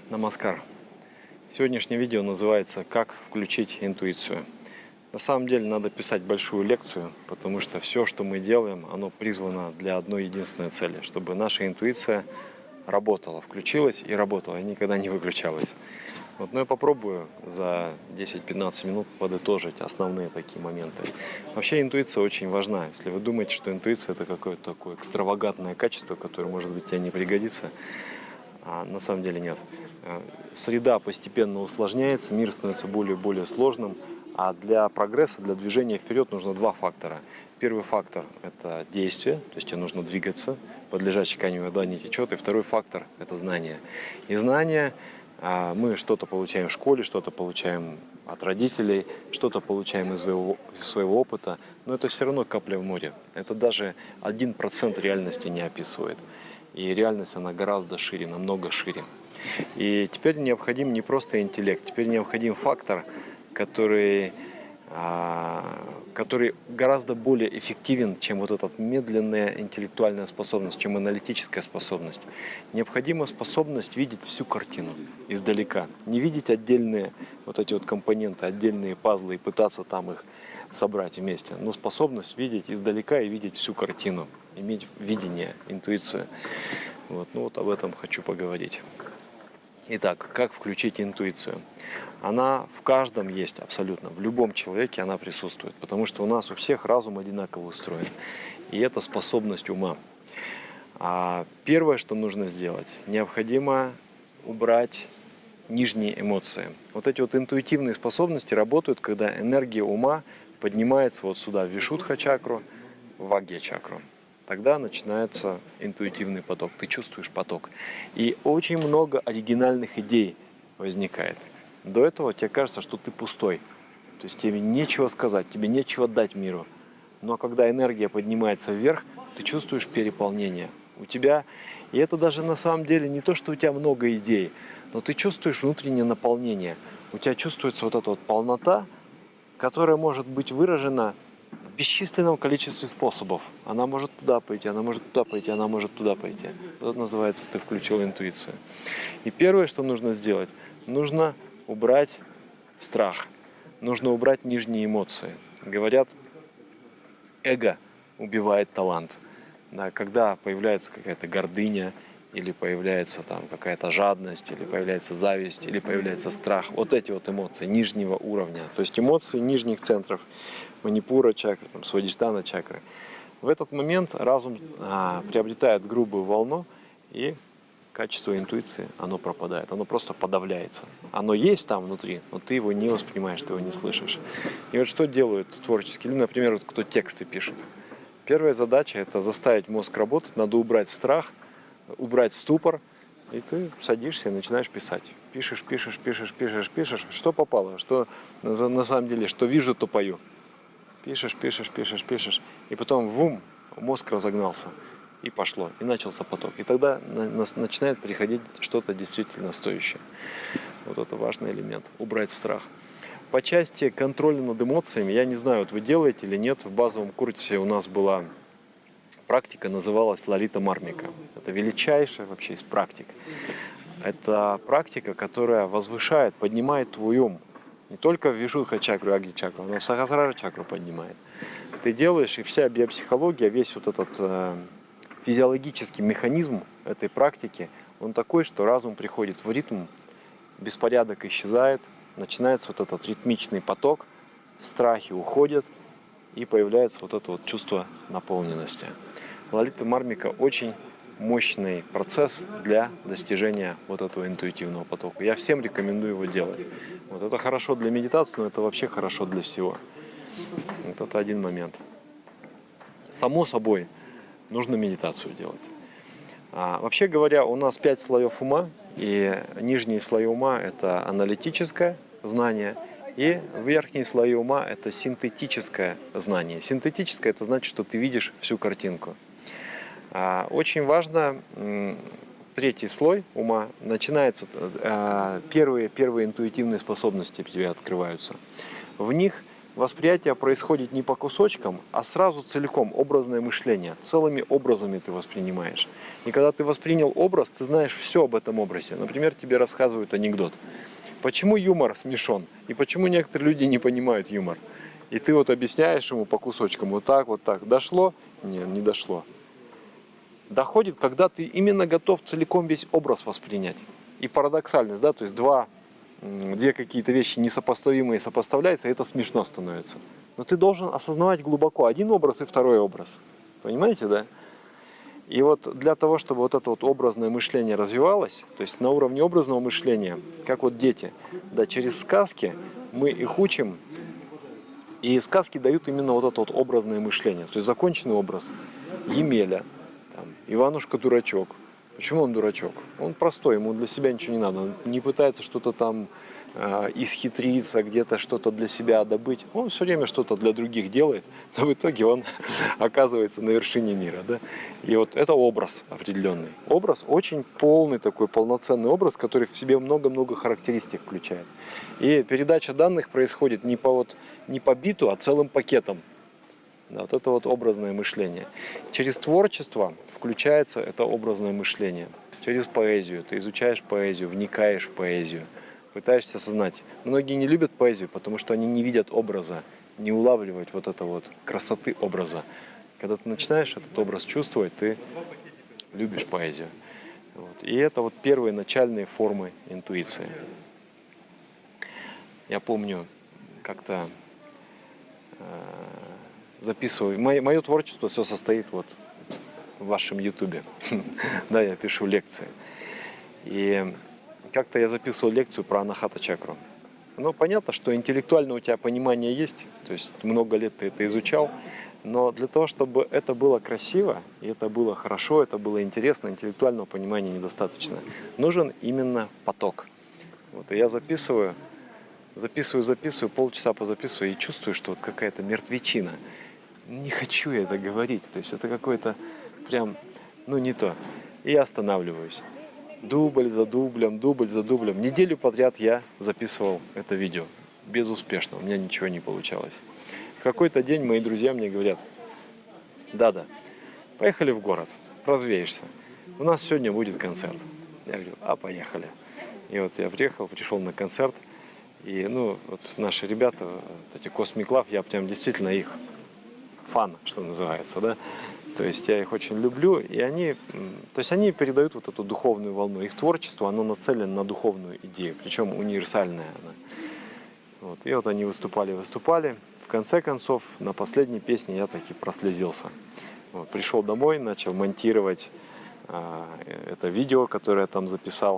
Намаскар. Сегодняшнее видео называется «Как включить интуицию». На самом деле надо писать большую лекцию, потому что все, что мы делаем, оно призвано для одной единственной цели, чтобы наша интуиция работала, включилась и работала, и никогда не выключалась. Но я попробую за 10-15 минут подытожить основные такие моменты. Вообще интуиция очень важна. Если вы думаете, что интуиция это какое-то такое экстравагантное качество, которое, может быть, тебе не пригодится, а на самом деле нет. Среда постепенно усложняется, мир становится более и более сложным, а для прогресса, для движения вперед нужно два фактора. Первый фактор – это действие, то есть тебе нужно двигаться, под лежачей камнем вода не течет. И второй фактор – это знание. И знание мы что-то получаем в школе, что-то получаем от родителей, что-то получаем из своего опыта, но это все равно капля в море. Это даже 1% реальности не описывает. И реальность, она гораздо шире, намного шире. И теперь необходим не просто интеллект, теперь необходим фактор, который гораздо более эффективен, чем вот эта медленная интеллектуальная способность, чем аналитическая способность. Необходима способность видеть всю картину издалека. Не видеть отдельные вот эти вот компоненты, отдельные пазлы и пытаться там их собрать вместе, но способность видеть издалека и видеть всю картину, иметь видение, интуицию. Вот об этом хочу поговорить. Итак, как включить интуицию? Она в каждом есть абсолютно, в любом человеке она присутствует, потому что у нас у всех разум одинаково устроен, и это способность ума. А первое, что нужно сделать, необходимо убрать нижние эмоции. Вот эти вот интуитивные способности работают, когда энергия ума поднимается вот сюда, в Вишудха чакру, в Агья чакру. Тогда начинается интуитивный поток, ты чувствуешь поток. И очень много оригинальных идей возникает. До этого тебе кажется, что ты пустой. То есть тебе нечего сказать, тебе нечего дать миру. Но когда энергия поднимается вверх, ты чувствуешь переполнение. У тебя, и это даже на самом деле не то, что у тебя много идей, но ты чувствуешь внутреннее наполнение. У тебя чувствуется вот эта вот полнота, которая может быть выражена в бесчисленном количестве способов. Она может туда пойти, она может туда пойти, она может туда пойти. Это называется, ты включил интуицию. И первое, что нужно сделать, нужно убрать страх, нужно убрать нижние эмоции. Говорят, эго убивает талант. Да, когда появляется какая-то гордыня, или появляется там какая-то жадность, или появляется зависть, или появляется страх. Вот эти вот эмоции нижнего уровня. То есть эмоции нижних центров Манипура чакры, Свадхистхана чакры. В этот момент разум приобретает грубую волну, и качество интуиции, оно пропадает, оно просто подавляется. Оно есть там внутри, но ты его не воспринимаешь, ты его не слышишь. И вот что делают творческие люди, например, вот кто тексты пишет. Первая задача – это заставить мозг работать, надо убрать страх, убрать ступор, и ты садишься и начинаешь писать. Пишешь, что попало, что на самом деле, что вижу, то пою. Пишешь, и потом мозг разогнался, и пошло, и начался поток. И тогда начинает приходить что-то действительно стоящее. Вот это важный элемент – убрать страх. По части контроля над эмоциями, я не знаю, вот вы делаете или нет, в базовом курсе у нас была практика, называлась Лалита Мармика. Это величайшая вообще из практик. Это практика, которая возвышает, поднимает твой ум. Не только в Вишудха чакру, Агья чакру, но Сахасрара чакру поднимает. Ты делаешь, и вся биопсихология, весь вот этот физиологический механизм этой практики, он такой, что разум приходит в ритм, беспорядок исчезает, начинается вот этот ритмичный поток, страхи уходят, и появляется вот это вот чувство наполненности. Лалита Мармика очень мощный процесс для достижения вот этого интуитивного потока. Я всем рекомендую его делать. Вот это хорошо для медитации, но это вообще хорошо для всего. Вот это один момент. Само собой, нужно медитацию делать. Вообще говоря, у нас 5 слоев ума, и нижние слои ума – это аналитическое знание, и верхние слои ума – это синтетическое знание. Синтетическое – это значит, что ты видишь всю картинку. Очень важно, третий слой ума, начинается, первые интуитивные способности у тебя открываются. В них Восприятие происходит не по кусочкам, а сразу целиком, образное мышление. Целыми образами ты воспринимаешь. И когда ты воспринял образ, ты знаешь все об этом образе. Например, тебе рассказывают анекдот. Почему юмор смешон? И почему некоторые люди не понимают юмор? И ты вот объясняешь ему по кусочкам, вот так, вот так. Дошло? Нет, не дошло. Доходит, когда ты именно готов целиком весь образ воспринять. И парадоксальность, да, то есть две какие-то вещи несопоставимые сопоставляются, и это смешно становится. Но ты должен осознавать глубоко один образ и второй образ. Понимаете, да? И вот для того, чтобы вот это вот образное мышление развивалось, то есть на уровне образного мышления, как вот дети, да, через сказки мы их учим, и сказки дают именно вот это вот образное мышление, то есть законченный образ Емеля, там, Иванушка дурачок. Почему он дурачок? Он простой, ему для себя ничего не надо. Он не пытается что-то там исхитриться, где-то что-то для себя добыть. Он все время что-то для других делает, но в итоге он оказывается на вершине мира. Да? И вот это образ определенный. Образ очень полный такой, полноценный образ, который в себе много-много характеристик включает. И передача данных происходит не по биту, а целым пакетом. Да, вот это вот образное мышление. Через творчество включается это образное мышление. Через поэзию. Ты изучаешь поэзию, вникаешь в поэзию, пытаешься осознать. Многие не любят поэзию, потому что они не видят образа, не улавливают вот это вот красоты образа. Когда ты начинаешь этот образ чувствовать, ты любишь поэзию. Вот. И это вот первые начальные формы интуиции. Я помню, как-то записываю. Мое творчество все состоит вот в вашем ютубе. Да, я пишу лекции. И как-то я записывал лекцию про анахата чакру. Ну, понятно, что интеллектуально у тебя понимание есть, то есть много лет ты это изучал, но для того, чтобы это было красиво, и это было хорошо, это было интересно, интеллектуального понимания недостаточно. Нужен именно поток. Вот, и я записываю, полчаса позаписываю и чувствую, что вот какая-то мертвечина. Не хочу я это говорить, то есть это какое-то прям, не то. И я останавливаюсь. Дубль за дублем. Неделю подряд я записывал это видео. Безуспешно, у меня ничего не получалось. В какой-то день мои друзья мне говорят: да, поехали в город, развеешься. У нас сегодня будет концерт. Я говорю: поехали. И вот я пришел на концерт. И, вот наши ребята, вот эти Cosmic Love, я прям действительно их фан, что называется, да. То есть я их очень люблю, и они передают вот эту духовную волну. Их творчество, оно нацелено на духовную идею, причем универсальная она. Вот. И вот они выступали. В конце концов, на последней песне я таки прослезился. Вот. Пришел домой, начал монтировать это видео, которое я там записал.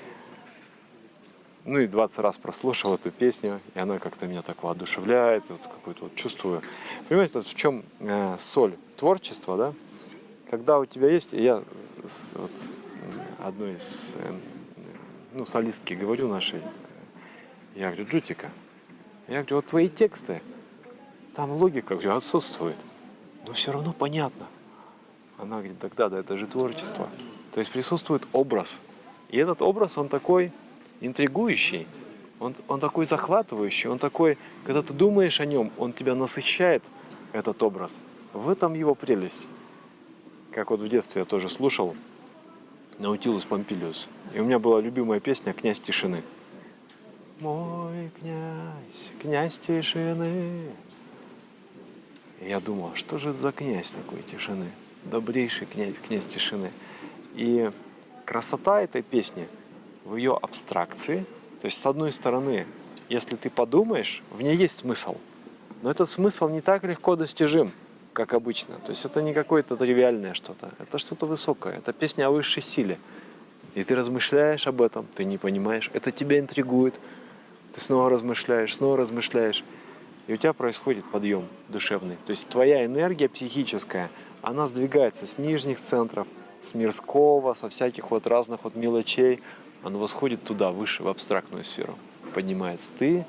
И 20 раз прослушал эту песню, и она как-то меня так воодушевляет, вот какое-то вот чувствую. Понимаете, вот в чем соль творчества, да? Когда у тебя есть, я вот одной из солистки говорю нашей, я говорю: Джутика, вот твои тексты, там логика, отсутствует, но все равно понятно. Она говорит: так да, это же творчество. То есть присутствует образ, и этот образ, он такой интригующий, он такой захватывающий, он такой, когда ты думаешь о нем, он тебя насыщает, этот образ. В этом его прелесть. Как вот в детстве я тоже слушал Наутилус Помпилиус. И у меня была любимая песня «Князь тишины». Мой князь тишины. И я думал: что же это за князь такой тишины? Добрейший князь тишины. И красота этой песни в ее абстракции. То есть, с одной стороны, если ты подумаешь, в ней есть смысл. Но этот смысл не так легко достижим, как обычно. То есть это не какое-то тривиальное что-то. Это что-то высокое. Это песня о высшей силе. И ты размышляешь об этом, ты не понимаешь. Это тебя интригует. Ты снова размышляешь. И у тебя происходит подъем душевный. То есть твоя энергия психическая, она сдвигается с нижних центров, с мирского, со всяких вот разных вот мелочей. Она восходит туда, выше, в абстрактную сферу. Поднимается. Ты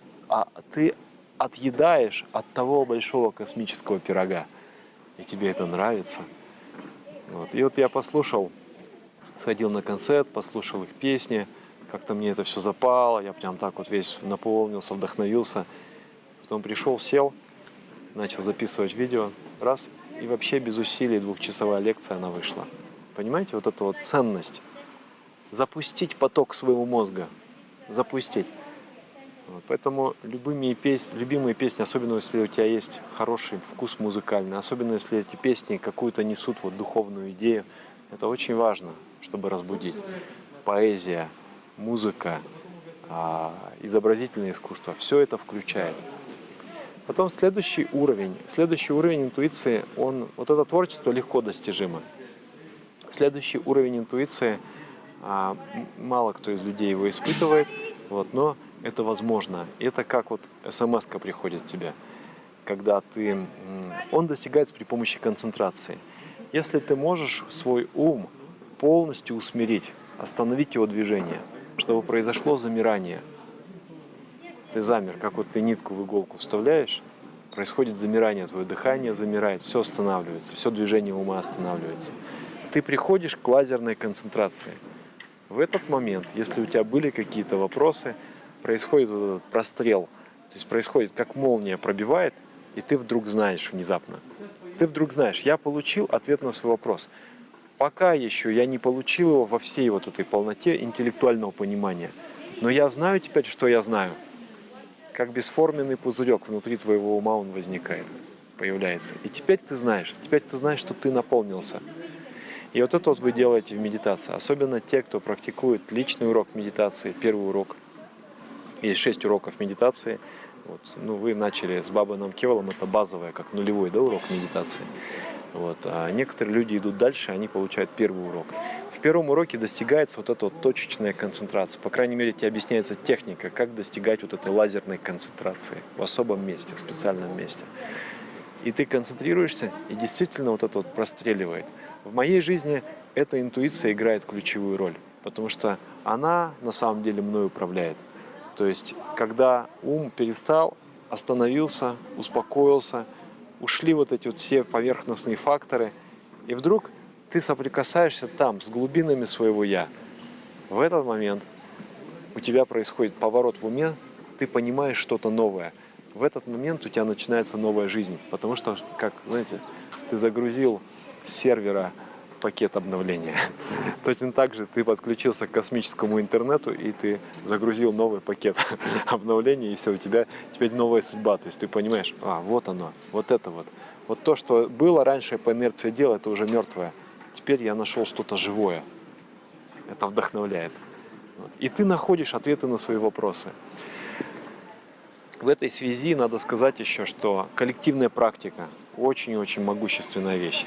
отъедаешь от того большого космического пирога. И тебе это нравится. Вот. И вот я сходил на концерт, послушал их песни. Как-то мне это все запало. Я прям так вот весь наполнился, вдохновился. Потом пришел, сел, начал записывать видео, раз, и вообще без усилий 2-часовая лекция она вышла. Понимаете, вот эта вот ценность. Запустить поток своего мозга. Запустить. Вот, поэтому любимые песни, особенно если у тебя есть хороший вкус музыкальный, особенно если эти песни какую-то несут вот духовную идею, это очень важно, чтобы разбудить. Поэзия, музыка, изобразительное искусство, все это включает. Потом следующий уровень интуиции, вот это творчество легко достижимо. Следующий уровень интуиции, мало кто из людей его испытывает, вот, но это возможно. Это как вот смс-ка приходит тебе, когда он достигается при помощи концентрации. Если ты можешь свой ум полностью усмирить, остановить его движение, чтобы произошло замирание. Ты замер, как вот ты нитку в иголку вставляешь, происходит замирание, твое дыхание замирает, все останавливается, все движение ума останавливается. Ты приходишь к лазерной концентрации. В этот момент, если у тебя были какие-то вопросы, происходит вот этот прострел. То есть происходит, как молния пробивает, и ты вдруг знаешь внезапно. Ты вдруг знаешь, я получил ответ на свой вопрос. Пока еще я не получил его во всей вот этой полноте интеллектуального понимания. Но я знаю теперь, что я знаю. Как бесформенный пузырек внутри твоего ума он возникает, появляется. И теперь ты знаешь, что ты наполнился. И вот это вот вы делаете в медитации. Особенно те, кто практикует личный урок медитации, первый урок. Есть 6 уроков медитации. Вот. Вы начали с Бабаном Кевалом, это базовое, как нулевой, да, урок медитации. Вот. А некоторые люди идут дальше, они получают первый урок. В первом уроке достигается вот эта вот точечная концентрация. По крайней мере, тебе объясняется техника, как достигать вот этой лазерной концентрации в особом месте, в специальном месте. И ты концентрируешься, и действительно вот это вот простреливает. В моей жизни эта интуиция играет ключевую роль, потому что она на самом деле мной управляет. То есть, когда ум перестал, остановился, успокоился, ушли вот эти вот все поверхностные факторы, и вдруг ты соприкасаешься там с глубинами своего «я». В этот момент у тебя происходит поворот в уме, ты понимаешь что-то новое. В этот момент у тебя начинается новая жизнь, потому что, как, знаете, ты загрузил с сервера пакет обновления. Точно так же ты подключился к космическому интернету, и ты загрузил новый пакет обновления, и все, у тебя теперь новая судьба. То есть ты понимаешь, вот оно, вот это вот. Вот то, что было раньше по инерции дела, это уже мертвое. Теперь я нашел что-то живое. Это вдохновляет. Вот. И ты находишь ответы на свои вопросы. В этой связи надо сказать еще, что коллективная практика очень-очень могущественная вещь.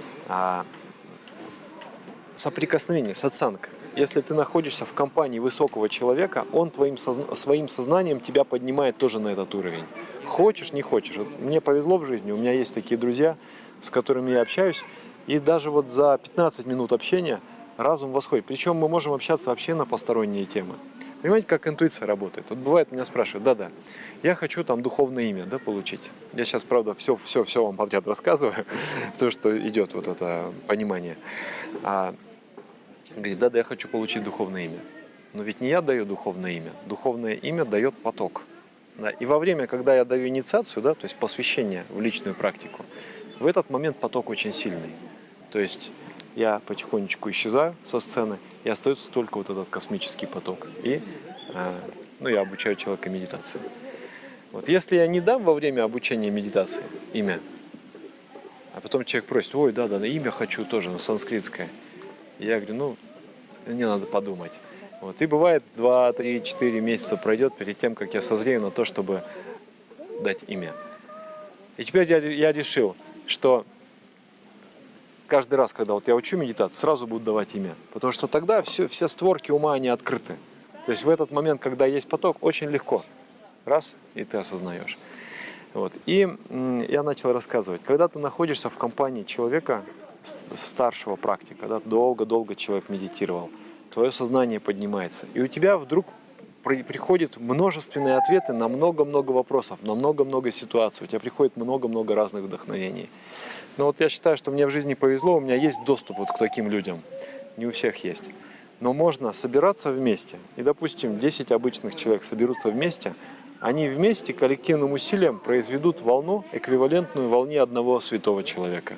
Соприкосновение, сатсанг. Если ты находишься в компании высокого человека, он своим сознанием тебя поднимает тоже на этот уровень. Хочешь, не хочешь. Вот мне повезло в жизни, у меня есть такие друзья, с которыми я общаюсь, и даже вот за 15 минут общения разум восходит. Причем мы можем общаться вообще на посторонние темы. Понимаете, как интуиция работает? Вот бывает, меня спрашивают, я хочу там духовное имя, получить. Я сейчас, правда, все вам подряд рассказываю, все, что идет, вот это понимание. Говорит, я хочу получить духовное имя. Но ведь не я даю духовное имя. Духовное имя дает поток. Да? И во время, когда я даю инициацию, то есть посвящение в личную практику, в этот момент поток очень сильный. То есть я потихонечку исчезаю со сцены, и остается только вот этот космический поток. И я обучаю человека медитации. Вот. Если я не дам во время обучения медитации имя, а потом человек просит, имя хочу тоже, но санскритское. И я говорю, мне надо подумать. Вот. И бывает 2, 3, 4 месяца пройдет перед тем, как я созрею на то, чтобы дать имя. И теперь я решил, что каждый раз, когда я учу медитацию, сразу буду давать имя. Потому что тогда все створки ума, они открыты. То есть в этот момент, когда есть поток, очень легко. Раз, и ты осознаешь. Вот. И я начал рассказывать. Когда ты находишься в компании человека, старшего практика, долго-долго человек медитировал, твое сознание поднимается. И у тебя вдруг приходят множественные ответы на много-много вопросов, на много-много ситуаций. У тебя приходит много-много разных вдохновений. Но я считаю, что мне в жизни повезло, у меня есть доступ к таким людям. Не у всех есть. Но можно собираться вместе. И, допустим, 10 обычных человек соберутся вместе, Они вместе коллективным усилием произведут волну, эквивалентную волне одного святого человека.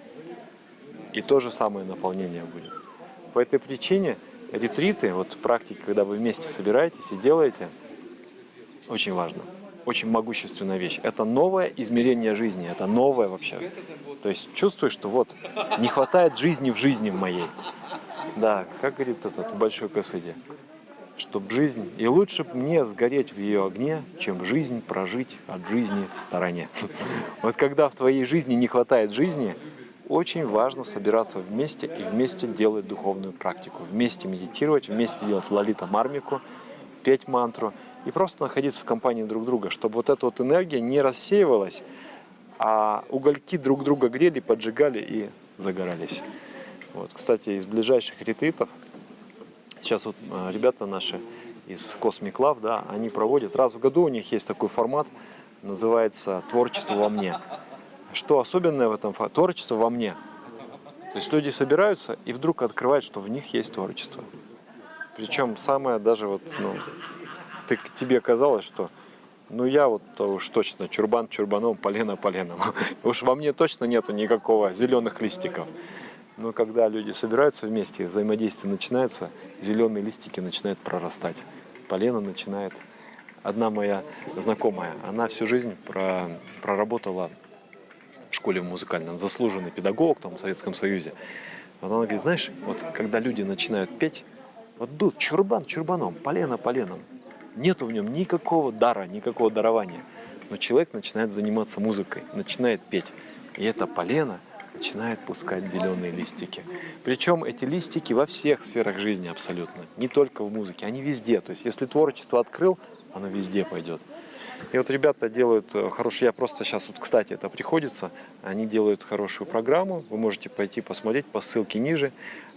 И то же самое наполнение будет. По этой причине ретриты, вот практики, когда вы вместе собираетесь и делаете, очень важно. Очень могущественная вещь. Это новое измерение жизни. Это новое вообще. То есть чувствуешь, что вот не хватает жизни в моей. Да, как говорит этот в Большой Касыде. Чтоб жизнь... И лучше мне сгореть в ее огне, чем жизнь прожить от жизни в стороне. Вот когда в твоей жизни не хватает жизни, очень важно собираться вместе и вместе делать духовную практику. Вместе медитировать, вместе делать лалита мармику, петь мантру. И просто находиться в компании друг друга, чтобы вот эта вот энергия не рассеивалась, а угольки друг друга грели, поджигали и загорались. Вот, кстати, из ближайших ретритов, сейчас вот ребята наши из Cosmic Love, да, они проводят, раз в году у них есть такой формат, называется «Творчество во мне». Что особенное в этом творчество во мне? То есть люди собираются и вдруг открывают, что в них есть творчество. Причем самое даже вот, тебе казалось, что я вот уж точно чурбан чурбаном, полено поленом. Уж во мне точно нету никакого зеленых листиков. Но когда люди собираются вместе, взаимодействие начинается, зеленые листики начинают прорастать. Полено начинает. Одна моя знакомая, она всю жизнь проработала в школе музыкальной, заслуженный педагог там в Советском Союзе. Вот она говорит, знаешь, вот когда люди начинают петь, вот был чурбан чурбаном, полено поленом. Нету в нем никакого дара, никакого дарования. Но человек начинает заниматься музыкой, начинает петь. И это полено начинает пускать зеленые листики. Причем эти листики во всех сферах жизни абсолютно. Не только в музыке, они везде. То есть если творчество открыл, оно везде пойдет. И вот ребята делают хорошую, я просто сейчас, вот, кстати, это приходится, они делают хорошую программу, вы можете пойти посмотреть по ссылке ниже.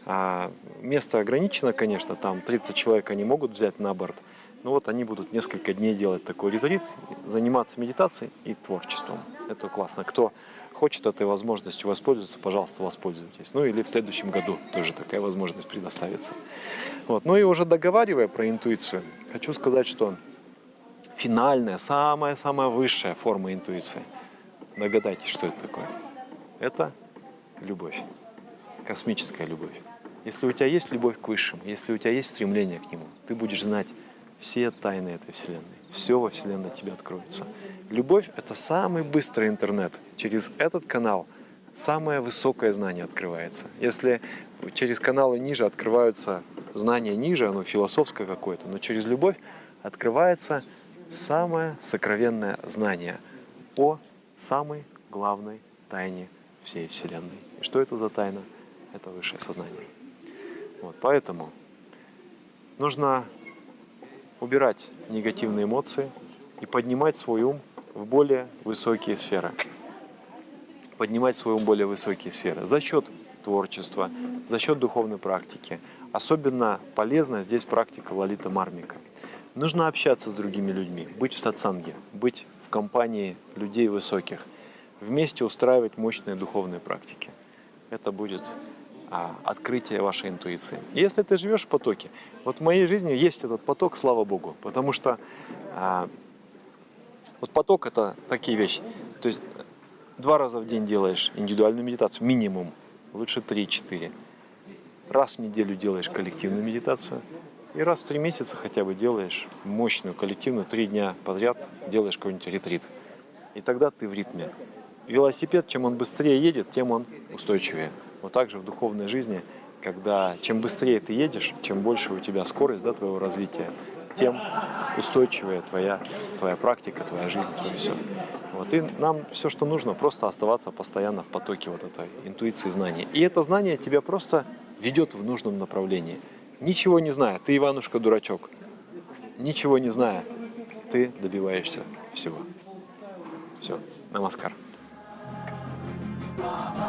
Место ограничено, конечно, там 30 человек они могут взять на борт. Ну вот они будут несколько дней делать такой ретрит, заниматься медитацией и творчеством. Это классно. Кто хочет этой возможностью воспользоваться, пожалуйста, воспользуйтесь. Ну или в следующем году тоже такая возможность предоставится. Вот. Ну и уже договаривая про интуицию, хочу сказать, что финальная, самая-самая высшая форма интуиции. Догадайтесь, что это такое. Это любовь. Космическая любовь. Если у тебя есть любовь к Высшему, если у тебя есть стремление к Нему, ты будешь знать все тайны этой Вселенной. Все во Вселенной тебе откроется. Любовь – это самый быстрый интернет. Через этот канал самое высокое знание открывается. Если через каналы ниже открываются знания ниже, оно философское какое-то, но через любовь открывается самое сокровенное знание о самой главной тайне всей Вселенной. И что это за тайна? Это высшее сознание. Вот, поэтому нужно убирать негативные эмоции и поднимать свой ум в более высокие сферы. Поднимать свой ум в более высокие сферы за счет творчества, за счет духовной практики. Особенно полезна здесь практика лалита мармика. Нужно общаться с другими людьми, быть в сатсанге, быть в компании людей высоких, вместе устраивать мощные духовные практики. Это будет открытие вашей интуиции. И если ты живешь в потоке, вот в моей жизни есть этот поток, слава Богу, потому что вот поток — это такие вещи. То есть 2 раза в день делаешь индивидуальную медитацию, минимум, лучше 3-4. Раз в неделю делаешь коллективную медитацию, и раз в 3 месяца хотя бы делаешь мощную коллективную, 3 дня подряд делаешь какой-нибудь ретрит. И тогда ты в ритме. Велосипед, чем он быстрее едет, тем он устойчивее. Вот так же в духовной жизни, когда чем быстрее ты едешь, чем больше у тебя скорость, да, твоего развития, тем устойчивее твоя практика, твоя жизнь, твое все. Вот. И нам все, что нужно, просто оставаться постоянно в потоке вот этой интуиции знаний. И это знание тебя просто ведет в нужном направлении. Ничего не зная, ты Иванушка-дурачок. Ничего не зная, ты добиваешься всего. Все, намаскар.